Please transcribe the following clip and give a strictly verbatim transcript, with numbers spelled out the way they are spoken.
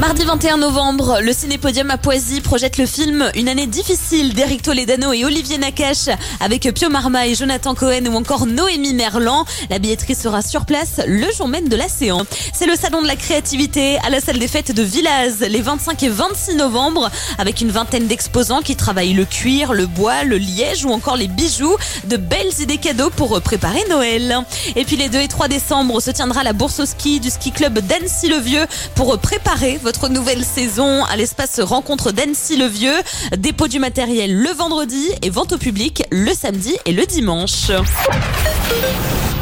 Mardi vingt et un novembre, le Cinépodium à Poissy projette le film Une année difficile d'Éric Toledano et Olivier Nakache avec Pio Marmaille, Jonathan Cohen ou encore Noémie Merlan. La billetterie sera sur place le jour même de la séance. C'est le salon de la créativité à la salle des fêtes de Villaz les vingt-cinq et vingt-six novembre avec une vingtaine d'exposants qui travaillent le cuir, le bois, le liège ou encore les bijoux. De belles idées cadeaux pour préparer Noël. Et puis les deux et trois décembre se tiendra la bourse au ski du ski club d'Annecy-le-Vieux pour préparer votre nouvelle saison à l'espace rencontre d'Annecy-le-Vieux. Dépôt du matériel le vendredi et vente au public le samedi et le dimanche.